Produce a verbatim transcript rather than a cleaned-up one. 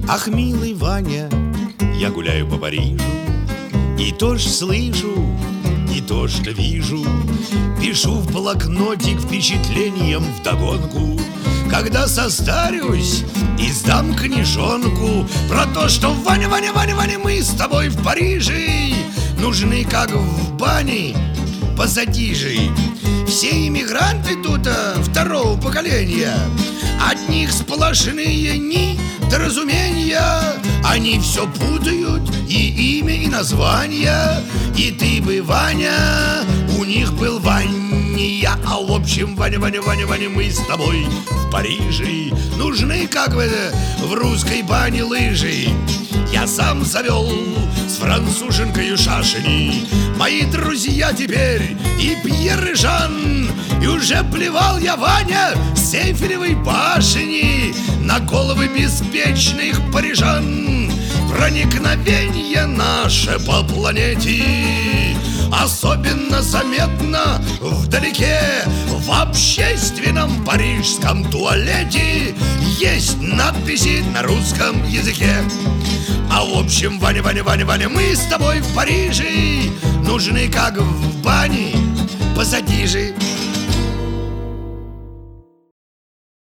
Ах, милый Ваня, я гуляю по Парижу, и то ж слышу, и то, что вижу, пишу в блокнотик впечатлением вдогонку. Когда состарюсь, издам книжонку про то, что Ваня, Ваня, Ваня, Ваня, мы с тобой в Париже нужны, как в бане, пассатижи. Все иммигранты тут второго поколения, от них сплошные недоразумения. Они все путают, и имя, и название. И ты бы, Ваня, у них был Ваня. А в общем, Ваня, Ваня, Ваня, Ваня, мы с тобой в Париже нужны, как бы в русской бане, лыжи. Я сам завел с француженкой шашни. Мои друзья теперь и Пьер, и Жан. И уже плевал я, Ваня, с Эйфелевой башни на головы беспечных парижан. Проникновение наше по планете особенно заметно вдалеке. В общественном парижском туалете есть надписи на русском языке. А в общем, Ваня, Ваня, Ваня, Ваня, мы с тобой в Париже нужны, как в бане, пассатижи.